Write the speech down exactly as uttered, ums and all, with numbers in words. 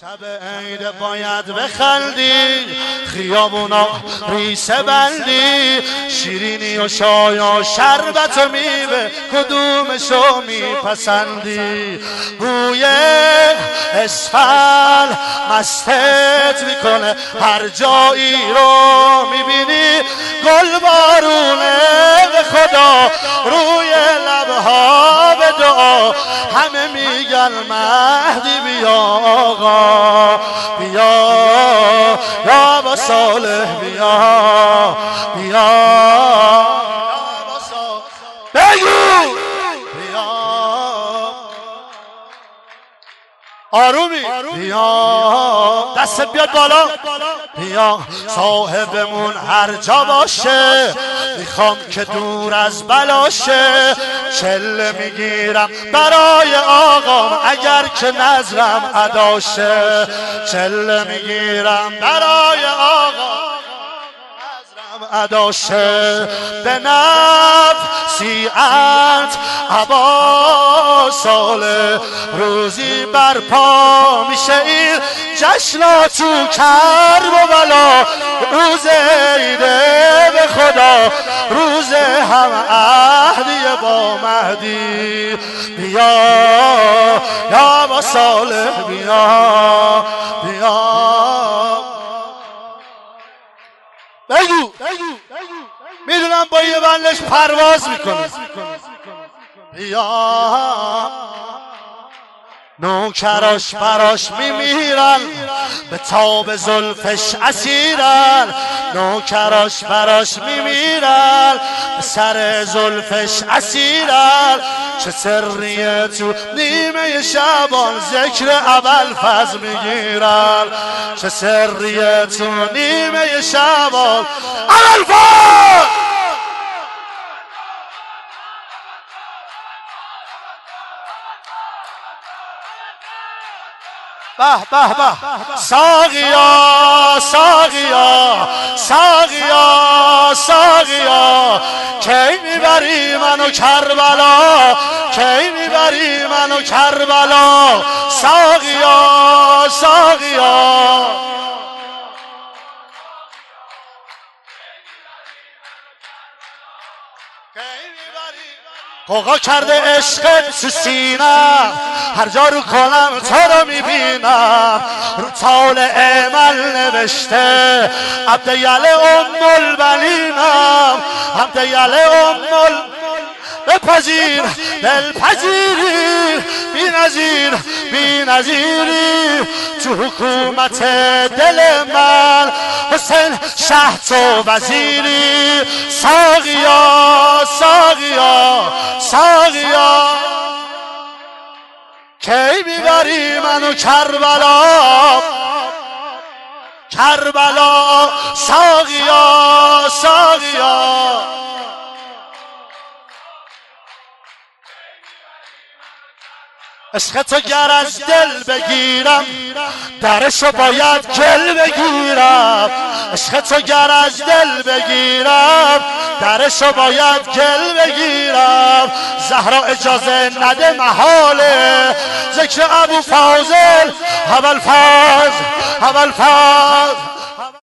شب عید باید بخندی، خیابونا ریسه بندی، شیرینی و شای و شربت و میوه کدومشو میپسندی؟ بوی اسفل مستت میکنه، هر جایی رو میبینی گل بارونه به خدا روی لبها به دعا، همه میگن مهدی بیا آقا بیا یا با صالح بیا بیا بگو بیا آرومی بیا دست بیاد بالا بیا صاحبمون هر جا باشه، میخوام که دور از بلاشه، چله میگیرم برای آقام اگر که نظرم اداشه، چله میگیرم برای آقام اداشه، به نفسیت عبا ساله روزی برپا میشه این جشنا تو کرب و بلا، روز عیده به خدا روز هم عهدی با مهدی بیا یا با صالح بیا بیا بگو میدونم با یه بندش پرواز میکنه بیا نوکراش براش میمیرن، به تاب زلفش اسیرن، نوکراش براش میمیرن، به سر زلفش اسیرن، چه سریه تو نیمه شبان ذکر ابوالفضل میگیرن، چه سریه تو نیمه شبان ابوالفضل. به به به ساقیا ساقیا ساقیا ساقیا کی میبری منو کربلا، کی میبری منو کربلا، ساقیا ساقیا قوقا کرده عشقت تو سینم، هر جا رو کنم تو رو میبینم، رو طالع من نوشته عبدیل ام البنینم، عبدیل ام بپذیر دلپذیری بی نظیر بی نظیری تو حکومت دل من، حسین شه تو وزیری، ساقیا ساقیا ساقیا کی میبری منو کربلا کربلا، ساقیا ساقیا عشق تو گر از دل بگیرم درشو باید گل بگیرم، عشق تو گر از دل بگیرم درشو باید گل بگیرم، زهرا اجازه نده محاله ذکر ابوالفضل ابوالفضل ابوالفضل